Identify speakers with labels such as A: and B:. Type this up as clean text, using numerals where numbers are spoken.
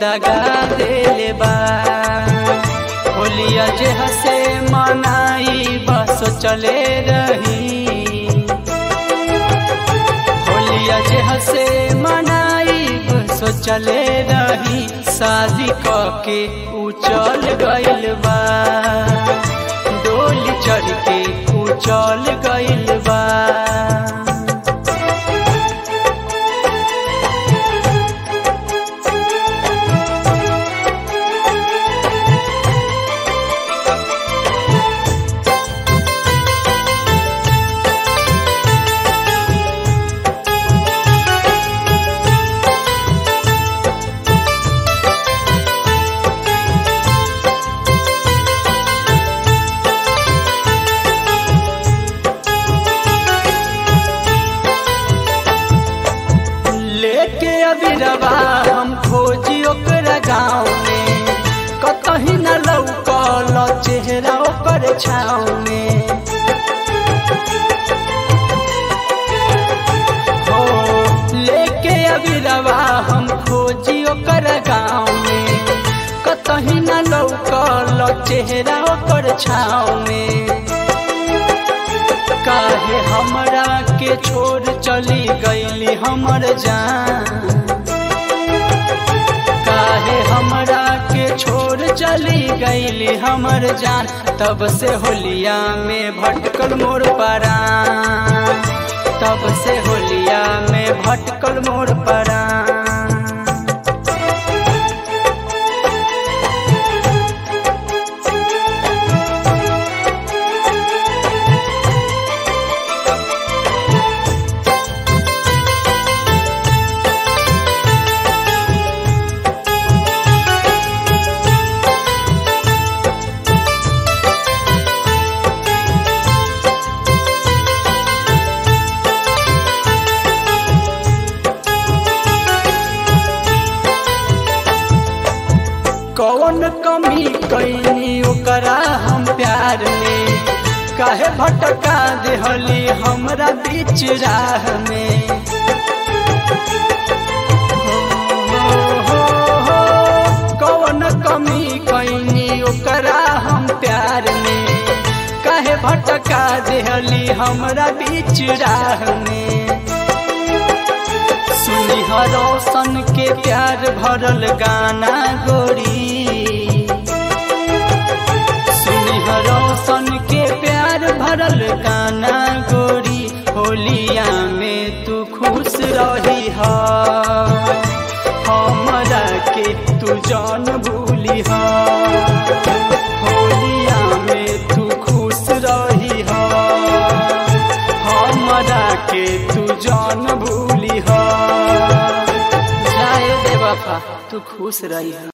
A: दगा देले बा। होलिया जे हसे मनाई बस चले रही, होलिया जे हसे मनाई बस चले रही। शादी के ऊ चल गइल बा, डोली चढ़ के ऊ चल गइल बा। लेके अबीरवा हम खोजी ओकरा गाँव में, कतही न लौकल चेहरा ओकर छाँव में। हो लेके अबीरवा हम खोजी ओकरा गाँव में, कतही न लौकल चेहरा ओकर छाँव में। काहे हमरा के छोड़ चली गईली हमर जान, काहे हमरा के छोड़ चली गईली हमर जान। तब से होलिया में भटकल मोर परान, तब से होलिया में भटकल मोर परान। कौन कमी कैनी ओकरा हम प्यार में, काहे भटका देहली हमरा बीच राह में। हो कौन कमी कैनी ओकरा हम प्यार में, काहे भटका देहली हमरा बीच राह में। सुनी रोशन के प्यार भरल गाना गोरी, सुनी रोशन के प्यार भरल गाना गोरी। होलिया में तू खुश रही हा, हमरा के तू जान भूली हा। होलिया में तू खुश रही हा, हमरा के तू जान भूली हा। तू खुश रही।